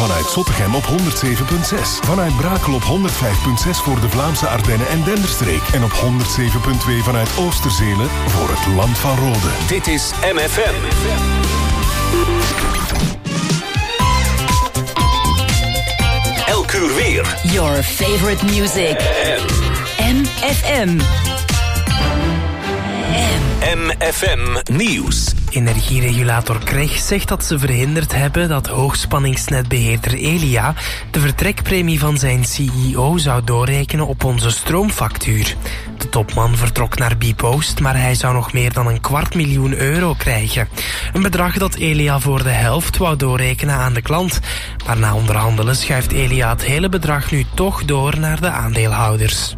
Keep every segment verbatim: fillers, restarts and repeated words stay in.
Vanuit Zottegem op honderd zeven komma zes. Vanuit Brakel op honderd vijf komma zes voor de Vlaamse Ardennen en Denderstreek. En op honderd zeven komma twee vanuit Oosterzelen voor het Land van Rode. Dit is M F M. Elk uur weer. Your favorite music. M F M. M F M Nieuws. Energieregulator C R E G zegt dat ze verhinderd hebben dat hoogspanningsnetbeheerder Elia de vertrekpremie van zijn C E O zou doorrekenen op onze stroomfactuur. De topman vertrok naar Bpost, maar hij zou nog meer dan een kwart miljoen euro krijgen. Een bedrag dat Elia voor de helft wou doorrekenen aan de klant. Maar na onderhandelen schuift Elia het hele bedrag nu toch door naar de aandeelhouders.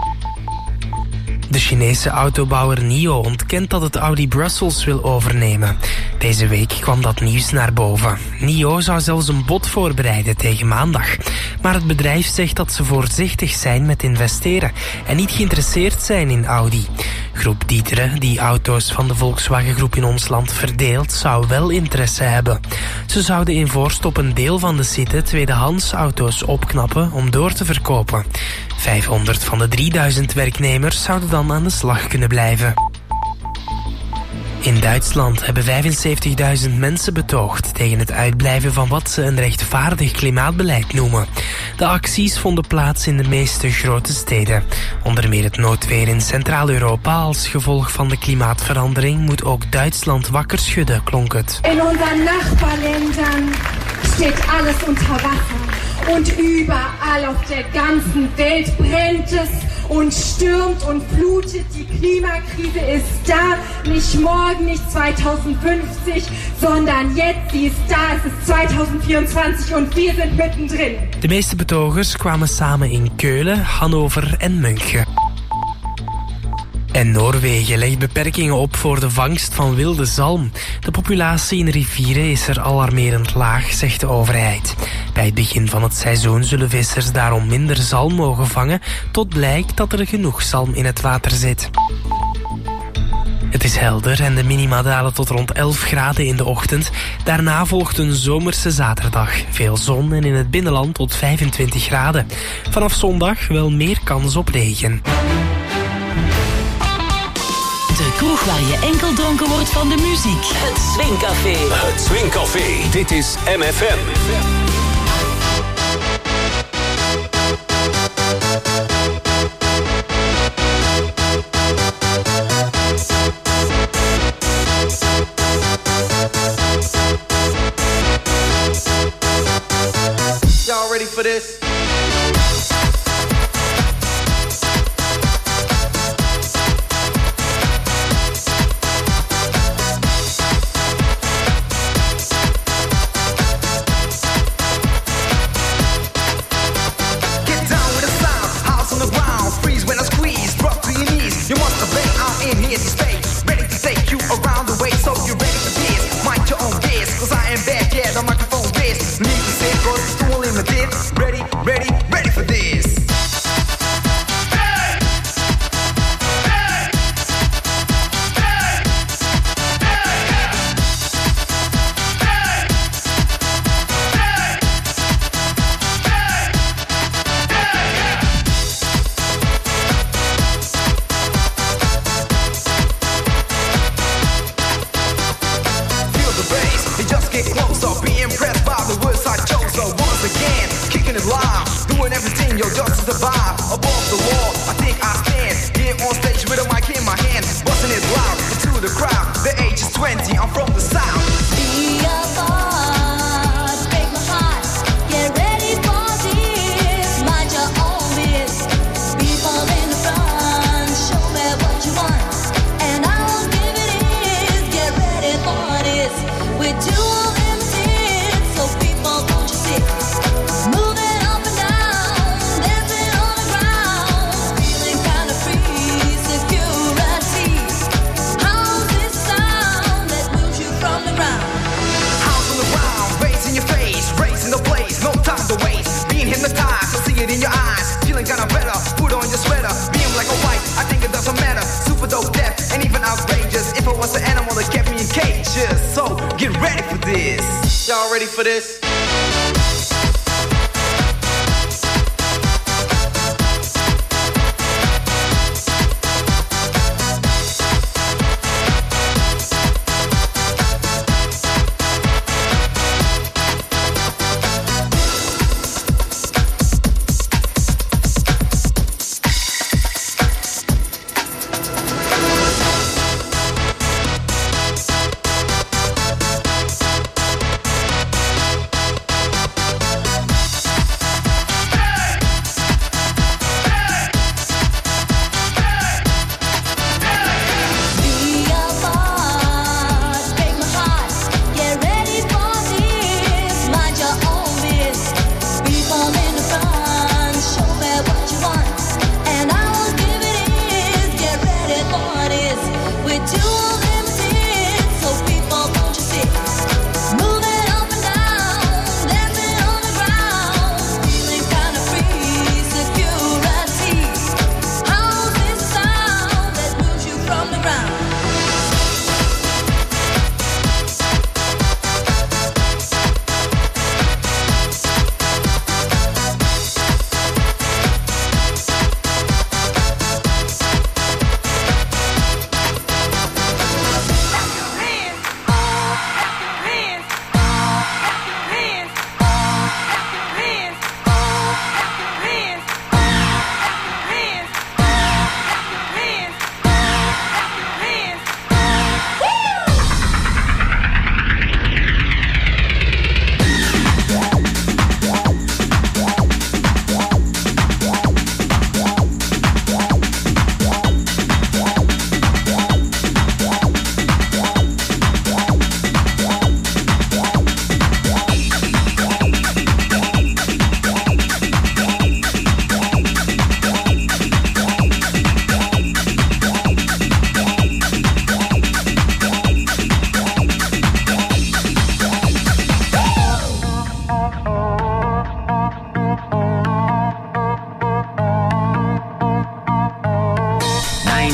De Chinese autobouwer NIO ontkent dat het Audi Brussels wil overnemen. Deze week kwam dat nieuws naar boven. NIO zou zelfs een bod voorbereiden tegen maandag. Maar het bedrijf zegt dat ze voorzichtig zijn met investeren en niet geïnteresseerd zijn in Audi. Groep Dieteren, die auto's van de Volkswagen Groep in ons land verdeelt, zou wel interesse hebben. Ze zouden in Voorst op een deel van de site tweedehands auto's opknappen om door te verkopen. vijfhonderd van de drieduizend werknemers zouden dan aan de slag kunnen blijven. In Duitsland hebben vijfenzeventigduizend mensen betoogd tegen het uitblijven van wat ze een rechtvaardig klimaatbeleid noemen. De acties vonden plaats in de meeste grote steden. Onder meer het noodweer in Centraal-Europa als gevolg van de klimaatverandering moet ook Duitsland wakker schudden, klonk het. In onze Nachbarländern steht alles unter Wasser. Und überall auf der ganzen Welt brennt es und stürmt und flutet. Die Klimakrise ist da, nicht morgen, nicht zweitausendfünfzig, sondern jetzt, sie ist da, es ist tweeduizend vierentwintig und wir sind mittendrin. De meeste betogers kwamen samen in Keulen, Hannover en München. En Noorwegen legt beperkingen op voor de vangst van wilde zalm. De populatie in rivieren is er alarmerend laag, zegt de overheid. Bij het begin van het seizoen zullen vissers daarom minder zalm mogen vangen, tot blijkt dat er genoeg zalm in het water zit. Het is helder en de minima dalen tot rond elf graden in de ochtend. Daarna volgt een zomerse zaterdag. Veel zon en in het binnenland tot vijfentwintig graden. Vanaf zondag wel meer kans op regen. De kroeg waar je enkel dronken wordt van de muziek. Het Swingcafé. Het Swingcafé. Dit is M F M. Y'all ready for this? You must have been out in here to stay, ready to take you around the way. So you're ready for this, mind your own biz, cause I am back, yeah, the microphone biz. Need to say, cause it's too limited. Ready, ready, ready for this. Hey! Hey! Hey! Doing everything, yo, just to survive. Above the law, I think I stand here on stage with a mic in my hand, busting it loud into the crowd. The age is twenty, I'm from the south. Be a boss, break my heart. Get ready for this, mind your own biz. People in the front, show me what you want, and I'll give it is. Get ready for this. We're dual M Cs, so people don't you see? Moving up and down, dancing on the ground, feeling kinda free, security. How's this sound that moves you from the ground? House on the ground, bass in your face, raising the blaze, no time to waste. Being hypnotized, I see it in your eyes. Feeling kinda better, put on your sweater. Being like a white, I think it doesn't matter. Super dope, deaf, and even outrageous. If I was an animal that kept me in cages. So, get ready for this. Y'all ready for this?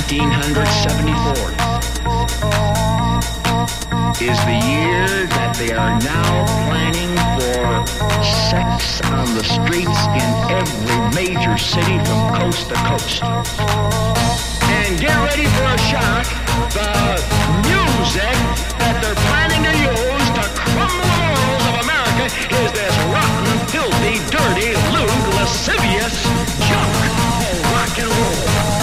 nineteen seventy-four is the year that they are now planning for sex on the streets in every major city from coast to coast. And get ready for a shock. The music that they're planning to use to crumble the morals of America is this rotten, filthy, dirty, lewd, lascivious junk called rock and roll.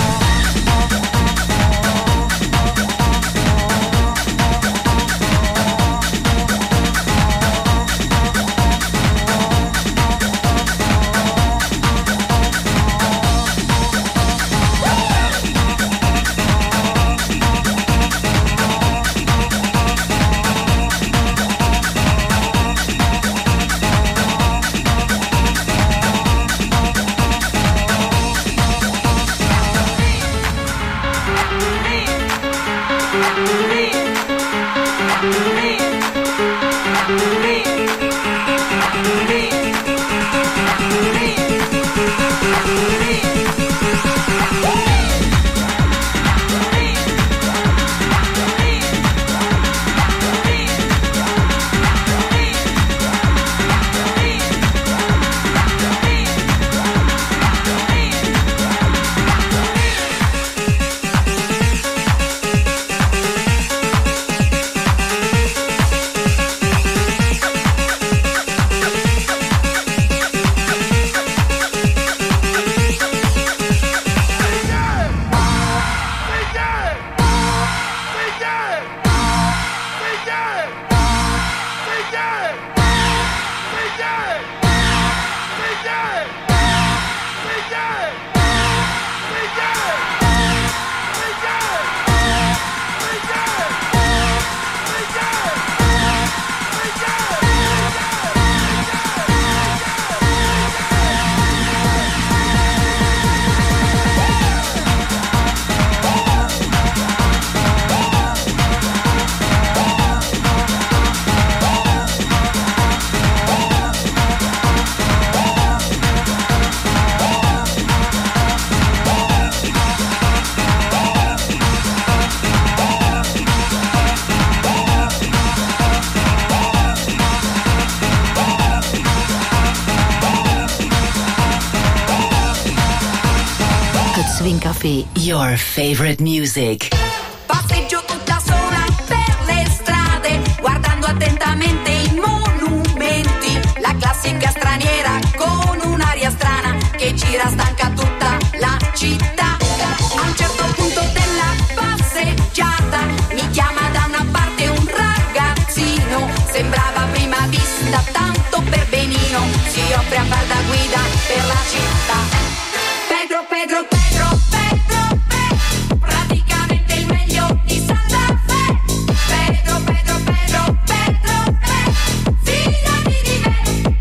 Swing Café, your favorite music. Passeggio tutta sola per le strade, guardando attentamente i monumenti. La classica straniera con un'aria strana che gira stanca tutta la città. A un certo punto della passeggiata mi chiama da una parte un ragazzino. Sembrava a prima vista tanto per benino. Si offre a far da guida per la città. Pedro, Pedro, Pedro, Pedro, Pedro, praticamente il meglio di Santa Fe. Pedro, Pedro, Pedro, Pedro, Pedro, fidati di me.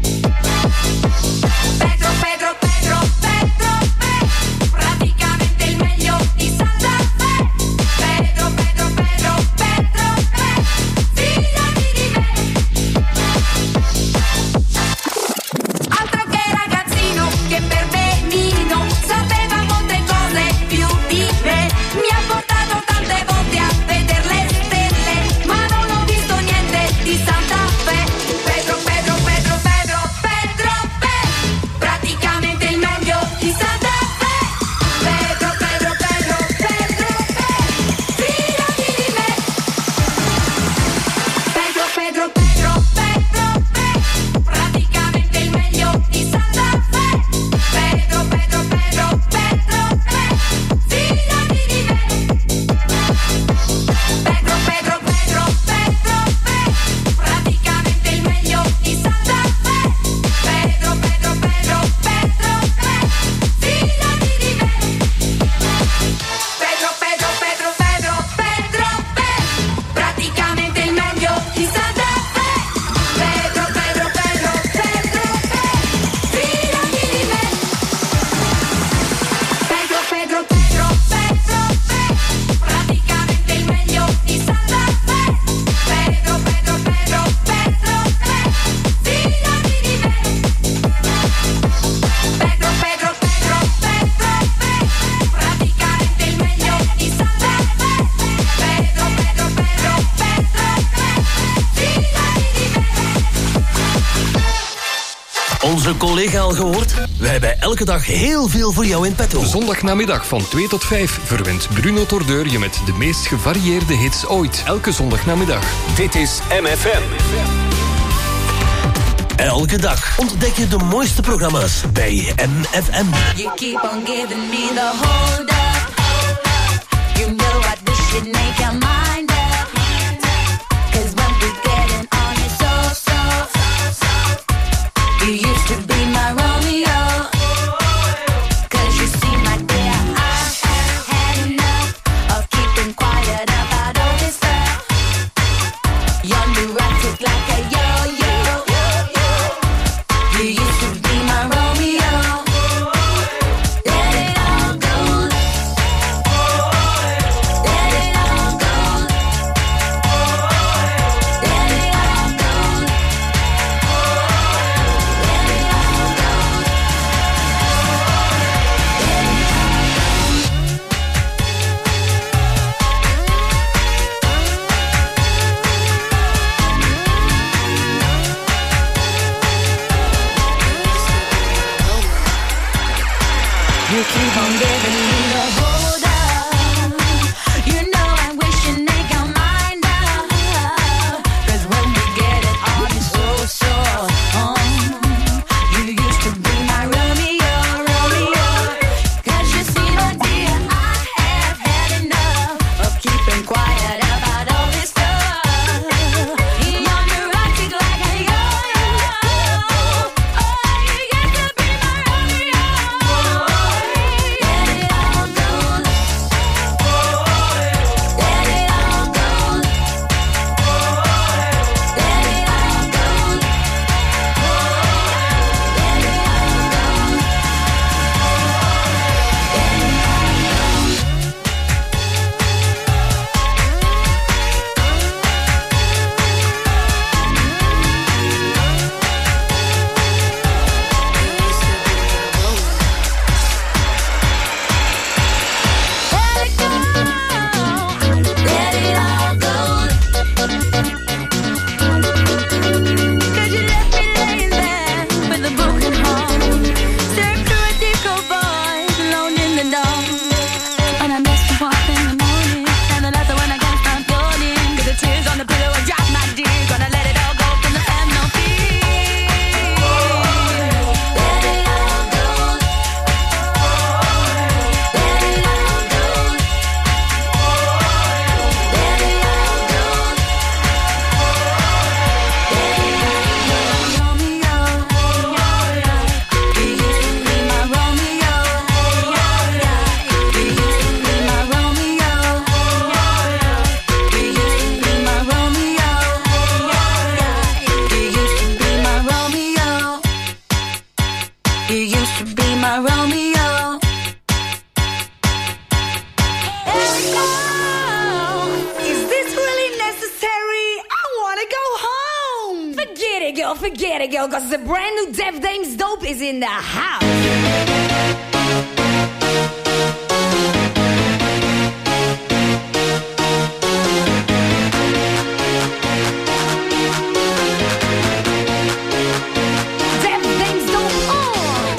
Pedro, Pedro, Pedro, Pedro, Pedro, praticamente il meglio di Santa Fe. Pedro, Pedro, Pedro, Pedro, Pedro, fidati di me. Altro che ragazzino che per benino sapeva molte cose più di me. Mi ha portato tante volte a vedere le stelle, ma non ho visto niente di Santa Fe. Pedro, Pedro, Pedro, Pedro, Pedro, Pedro, praticamente il meglio di Santa Fe. Pedro, Pedro, Pedro, Pedro, Pedro, fidati di me. Pedro, Pedro, Pedro, Pedro, Pedro, praticamente il meglio di Santa Fe. Pedro, Pedro, Pedro, Pedro, Onze collega al gehoord? Wij hebben elke dag heel veel voor jou in petto. Zondagnamiddag van twee tot vijf verwint Bruno Tordeur je met de meest gevarieerde hits ooit. Elke zondagnamiddag. Dit is M F M. Elke dag ontdek je de mooiste programma's bij M F M. You keep on giving me the hold up. You know what, we should make our mind up. Cause when we getting on it so, so, you used to be my Romeo. Cause you see my dear, I have had enough of keeping quiet about all this stuff. You're neurotic like a yo-yo. You used to be my Romeo. Let it all go. Let it all go. Let it all go. Let it all go. You keep on giving me the hold up. You know I wish you'd make your mind up. Cause when we get it on, it's so, so um, you used to be my Romeo, Romeo. Cause you see, my dear, I have had enough of keeping quiet about all this stuff. You're neurotic like a yo-yo. Oh, you used to be my Romeo. Let it all go. Let it all go. Let it all go. Let it go. Let it all go. Cause you left me laying there with a broken heart. Staring through a disco void, alone in the dark. And I missed you up in the morning, and then after when I can't stop yawning. Cause the tears on the pillow are dry, my dear. Gonna let it all go till I have no fear. Let it all go. Let it all go. Let it all go. Romeo, you used to be my Romeo. You used to be my Romeo. You used to be my Romeo. You used to be my Romeo. You used to be my Romeo. Is this really necessary? I wanna go home. Forget it, girl, forget it, girl, cause the brand new Def Dames Dope is in the house. Def Dames Dope on.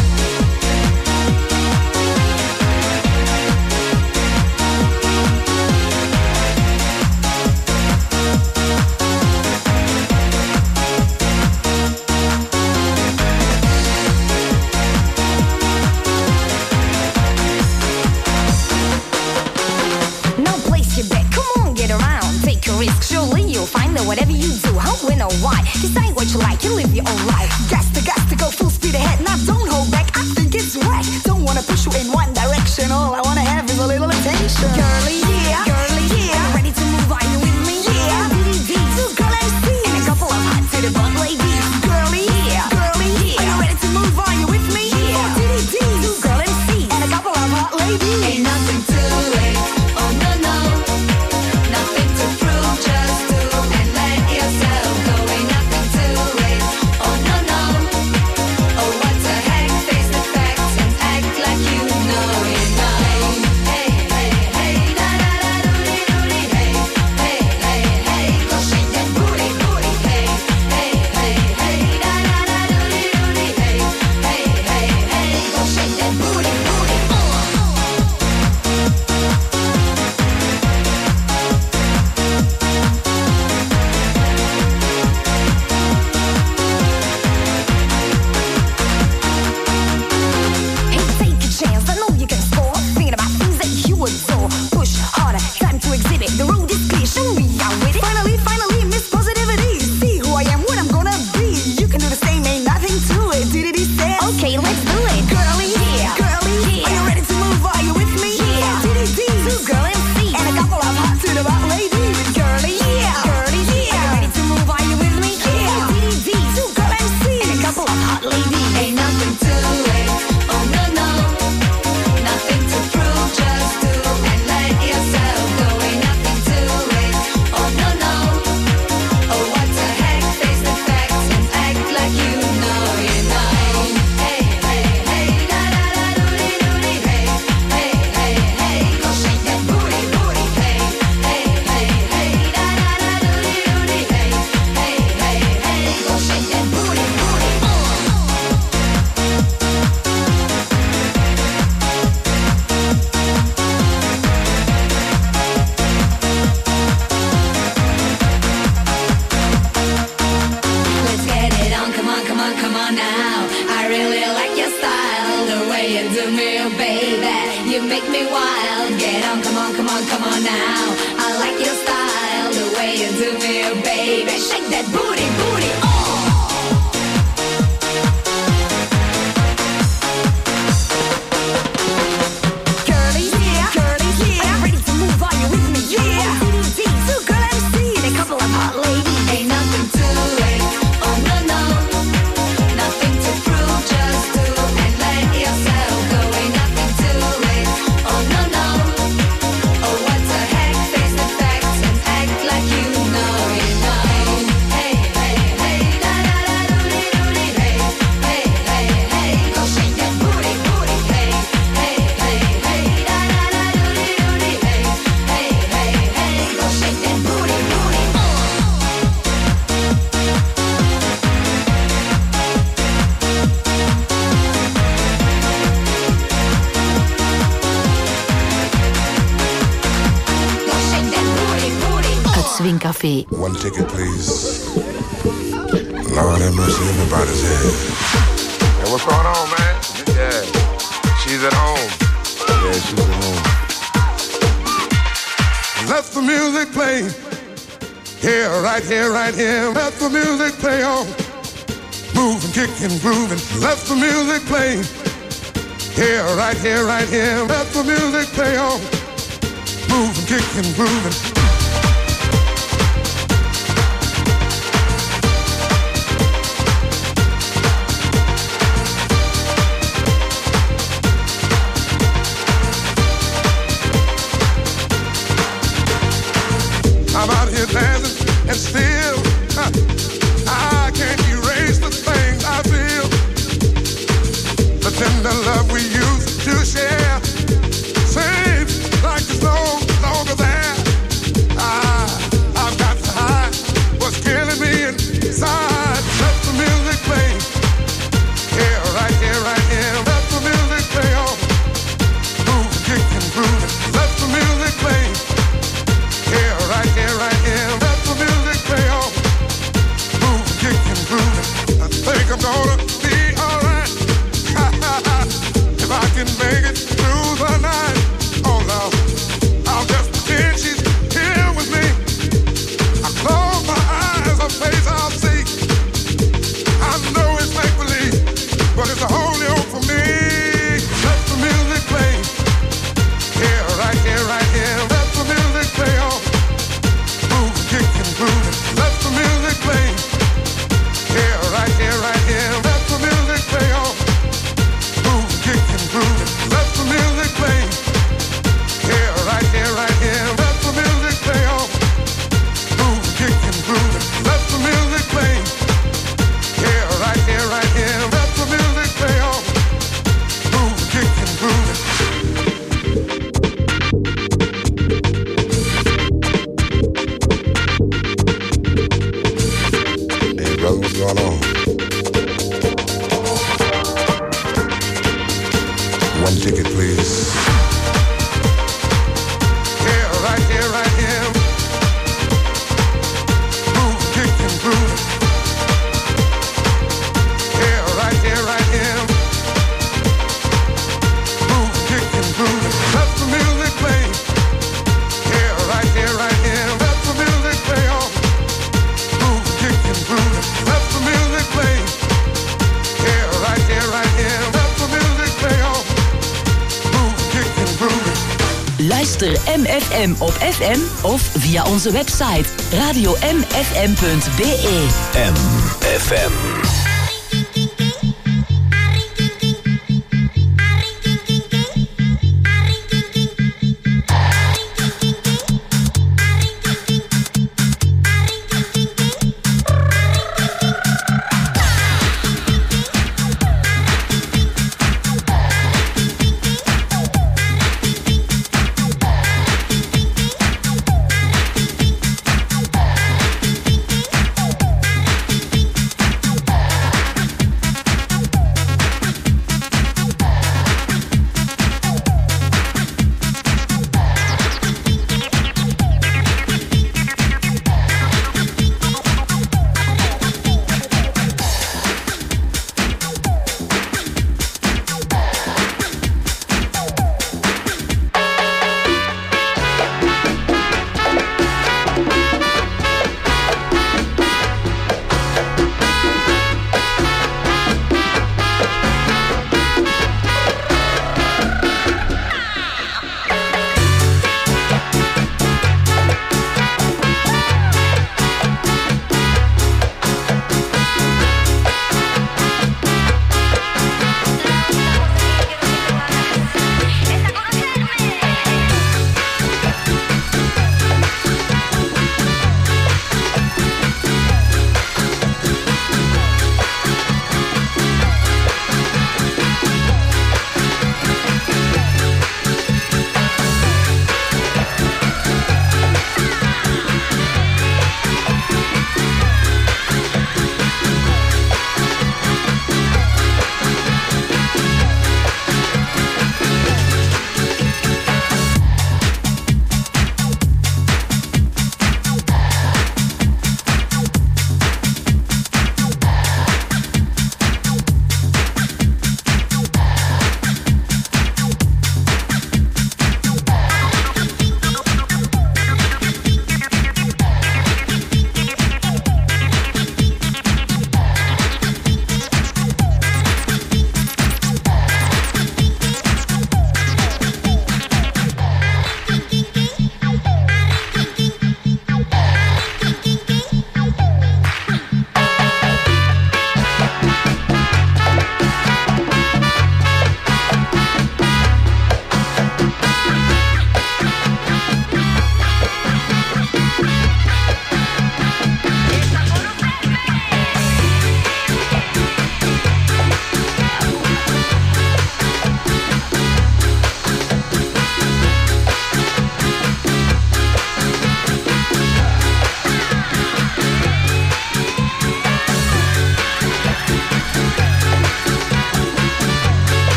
No place you bet, come on, get around. Take a risk, surely you'll find that whatever you do, how, when, or why. Decide what you like, you live your own life. Gas to gas to go full speed ahead. Now don't hold back, I think it's right. Don't wanna push you in one direction, all I wanna have is a little attention. Girlie, yeah, girlie, yeah. Are you ready to move, are you with me? Yeah, D D D, two girl M Cs, and a couple of hot to the butt ladies. Girlie, yeah, girlie, yeah. Are you ready to move, are you with me? Yeah, D D D, two girl M Cs, and a couple of hot ladies. Ain't nothing to it, oh no no. Nothing to prove, just do and let yourself go. Ain't nothing to it, oh no no. hot lady. Ain't nothing to it, oh no no. Nothing to prove, just do and let yourself go. Ain't nothing to it, oh no no. Oh what the heck, face the facts and act like you know, you know. Hey, hey, hey, da da da doody doody, hey, hey, hey, hey, go shake that booty booty, hey, hey, hey, hey, da da da doody doody, hey, hey, hey, hey, go shake that booty booty. Let's get it on, come on, come on, come on now. I really like your style, the way you do me, oh baby. You make me wild. Get on, come on, come on, come on now. I like your style, the way you do me, oh baby. Shake that booty, booty, oh. Curly's here, Curly's here. I'm ready to move, are you with me? Yeah. C D D, two girl M C, and a couple of hot ladies. Ain't nothing to it, oh no no. Nothing to prove, just do and let yourself go. Ain't nothing to it, oh no no. Oh what the heck, face the facts and act like you know, you know. Hey, hey, hey, da da da doody doody, hey, hey, hey, hey, go shake that booty booty, hey, hey, hey, hey, da da da doody doody, hey, hey, hey, hey, go shake that booty booty, oh. Go shake that booty booty, oh. Het Swingcafé. One ticket, please. Lord have mercy, everybody's here. Hey, what's going on, man? Yeah, she's at home. Yeah, she's at home. Let the music play. Here, right here, right here. Let the music play on. Moving, kicking, grooving. Let the music play. Here, right here, right here. Let the music play on. Moving, kicking, grooving. I'm out here dancing and still huh, I can't erase the things I feel. The tender love we used to share seems like it's no longer there. I, I've got to hide what's killing me inside. Let the music play. Here, right here, right here. Let the music play on. Move, kick and groove. Let the music play. Here, right here, right here. Let the music play on. Move, kick and groove. I think I'm gonna be alright. If I can make it through the night. Oh no, I'll just pretend she's here with me. I close my eyes, her face I'll see. I know it's make believe, but it's the only hope for me. Let the music play. Here, right here, right here. Let the music play on. Move, kick and groove. Let the music play. Here, right here, right here. Let the music play on. Move, kick and groove. Let the music play. Here, right here, right here. Let the music play on. Move, kick and groove. Let the music play. Here, right here, right here. Let the music play on. Move, kick and groove. Hey, brother, what's going on? One ticket, please. Here, right here, right here. Move, kick and groove. Here, right here, right here. Move, kick and groove. Let the music play. Here, right here, right here. Let the music play on. Move, kick and groove. Let the music play. Here, right here, right here. Let the music play on. Move, kick and groove. Luister M F M op F M of via onze website radio m f m punt b e. M F M.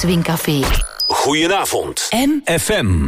Swingcafé. Goedenavond. M F M.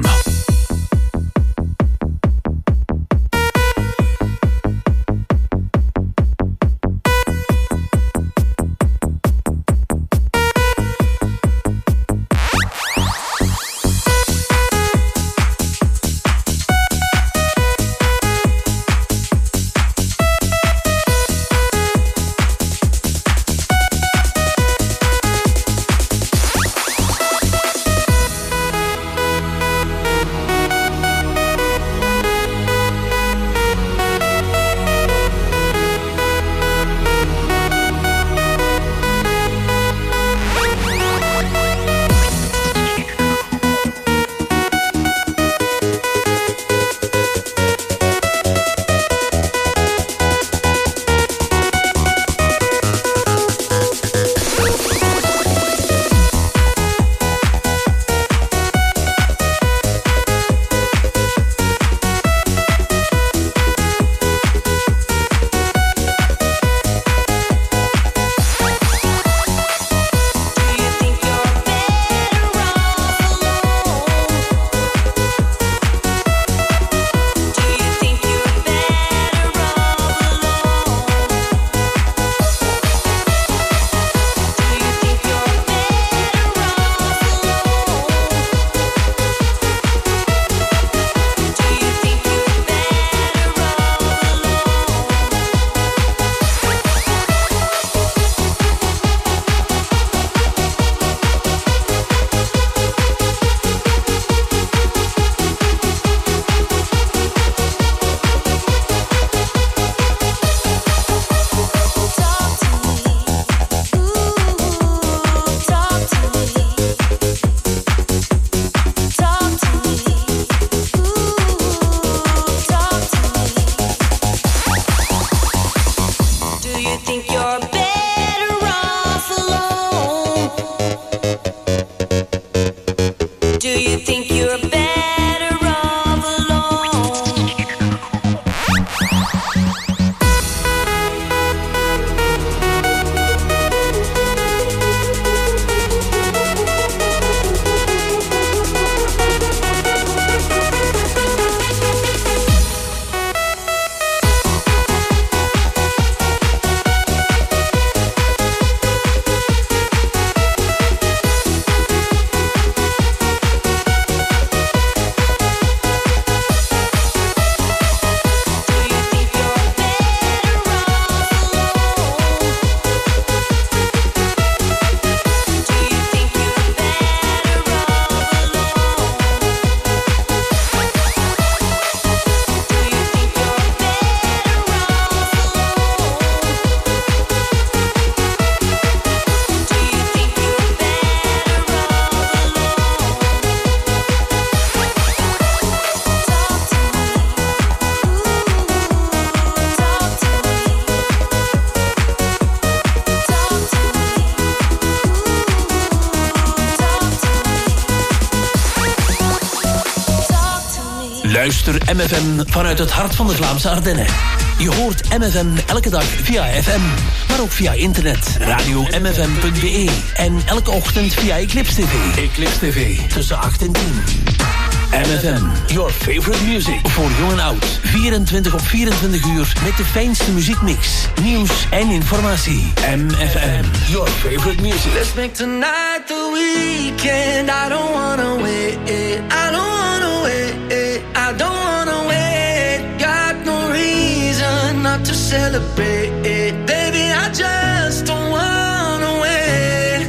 Luister M F M vanuit het hart van de Vlaamse Ardennen. Je hoort M F M elke dag via F M, maar ook via internet, radio m f m punt b e en elke ochtend via Eclipse T V. Eclipse T V, tussen acht en tien. M F M, your favorite music. Voor jong en oud, vierentwintig op vierentwintig uur met de fijnste muziekmix, nieuws en informatie. M F M, your favorite music. Let's make tonight the weekend. I don't wanna wait. I don't wanna wait. I don't wanna wait. Got no reason not to celebrate. Baby, I just don't wanna wait.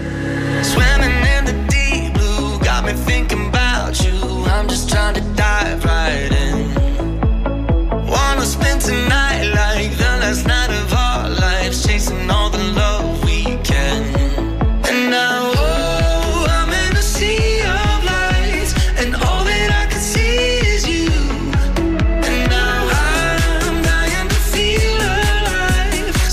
Swimming in the deep blue got me thinking about you. I'm just trying to dive right in. Wanna spend tonight like the last night of our lives, chasing all the love we can. And now, oh, I'm in a sea of lights, and all that I can see is you. And now I'm dying to feel alive.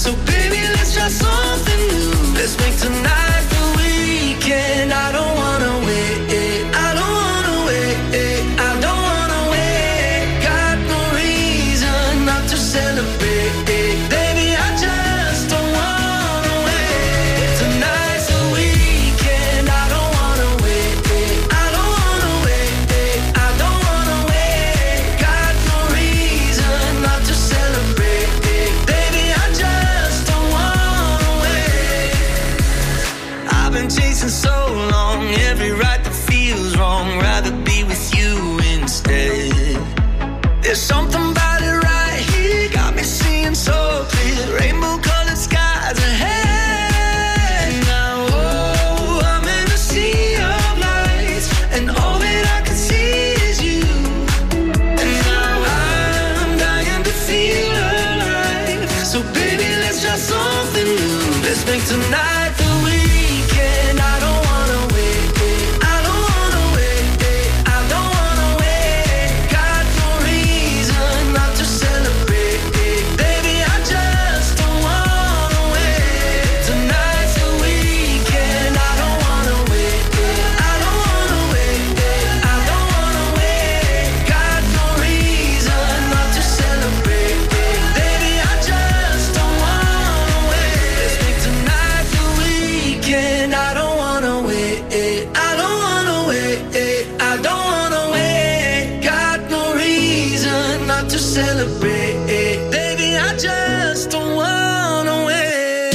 Something about it right here got me seeing so clear. Rainbow colored skies ahead. Now, oh, I'm in a sea of lights, and all that I can see is you. And now I'm dying to feel alive. So baby, let's try something new. Let's make tonight the weekend. I don't wanna wait. I don't wanna wait. I don't wanna wait. Got no reason not to celebrate. Baby, I just don't wanna wait. Tonight's the weekend. I don't wanna wait. I don't wanna wait. I don't wanna wait. Got no reason not to celebrate. Baby, I just don't wanna wait. Let's make tonight the weekend. I don't wanna wait. I don't wanna wait. I don't wanna wait. Got no reason not to celebrate. Baby, I just don't wanna wait.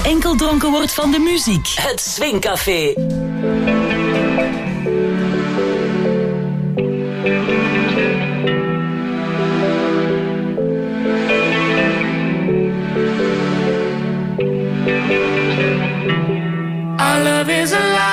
enkel dronken wordt van de muziek. Het Swingcafé. Our love is alive.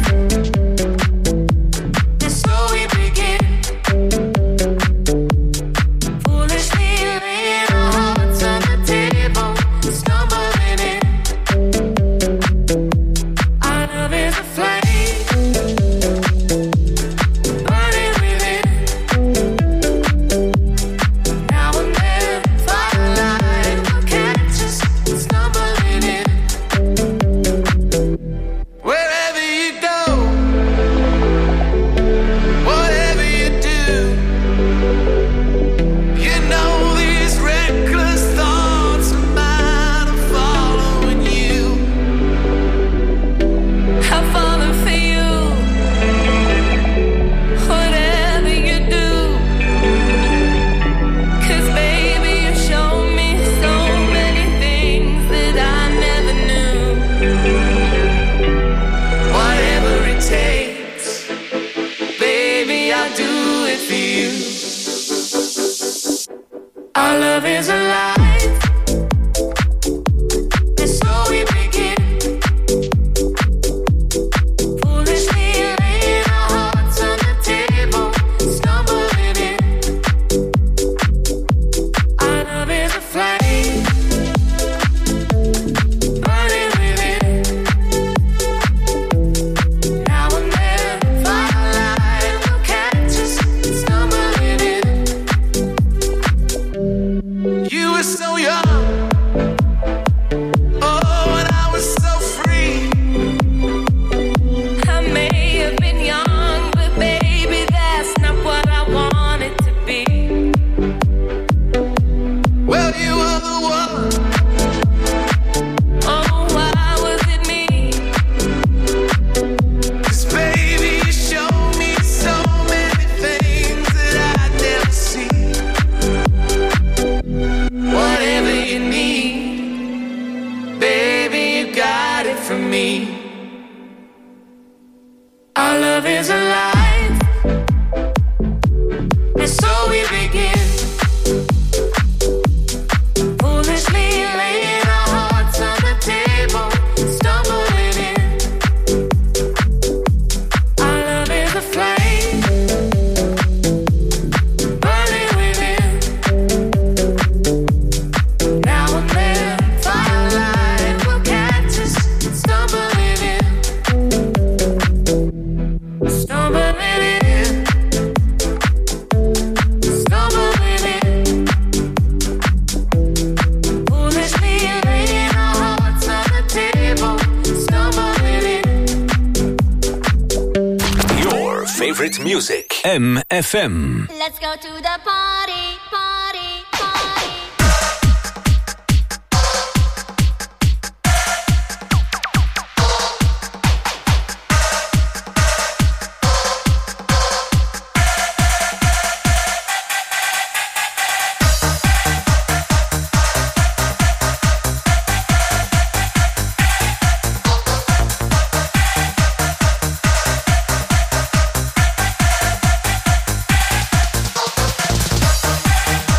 Our love is alive. And so we begin. Foolishly laying our hearts on the table, stumbling in. Our love is a flame, burning within. Now and then, firelight will catch us stumbling in. You were so young, oh, and I was so free. I may have been young, but baby, that's not what I wanted to be. Well, you were the one. Oh, why was it me? 'Cause baby, you showed me so many things that I'd never seen. Whatever you need, baby, you got it from me. Our love is alive, and so we begin. Foolishly laying our hearts on the table, stumbling in. Our love is a flame, burning within. Now and then, firelight will catch us stumbling in, stumbling in, stumbling in. Foolishly laying our hearts on the table, stumbling in. Your favorite music. M F M. Let's go to the party, party, party. Let's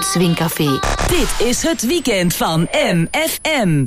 Swingcafé. Dit is het weekend van M F M.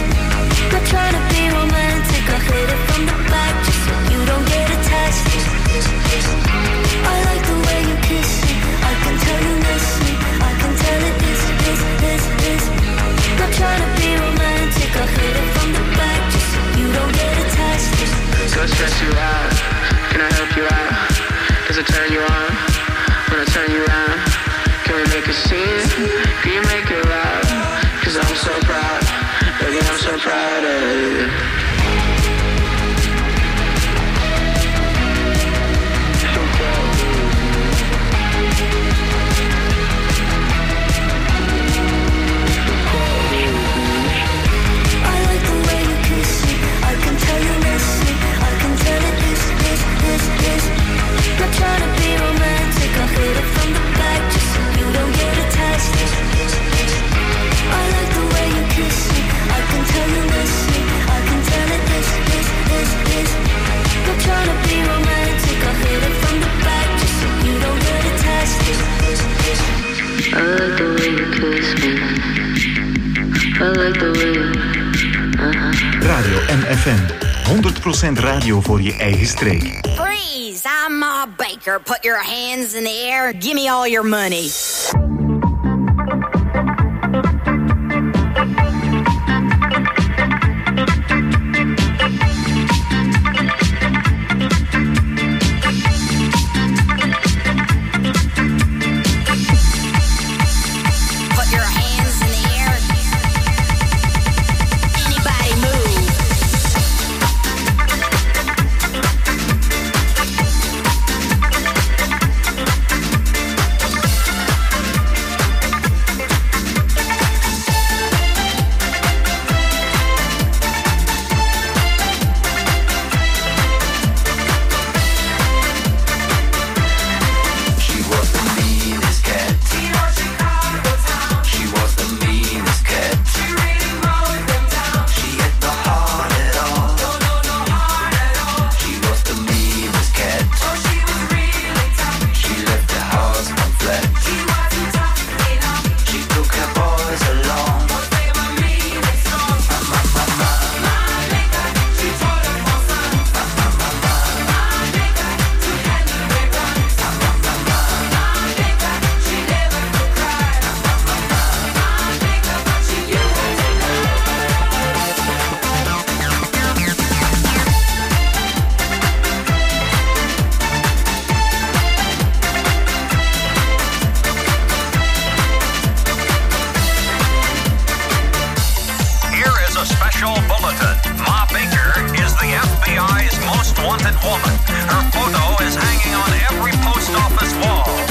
Trying to be romantic, I hit it from the back just so you don't get attached. to turn you on, wanna turn you on. Can we make a scene? Can you make it loud? Cause I'm so proud, baby, I'm so proud of you. Not trying to be romantic, I'll hit it from the back just so you don't get attached. I like the way you kiss me, I can tell you miss me, I can tell it this, this, this, this. Not trying to be romantic, I'll hit it from the back just so you don't get attached. I like the way you kiss me, I like the way you... Uh-huh. Radio M F M, honderd procent radio voor je eigen streek. Freeze! I'm Ma Baker. Put your hands in the air. Give me all your money. Wanted woman. Her photo is hanging on every post office wall.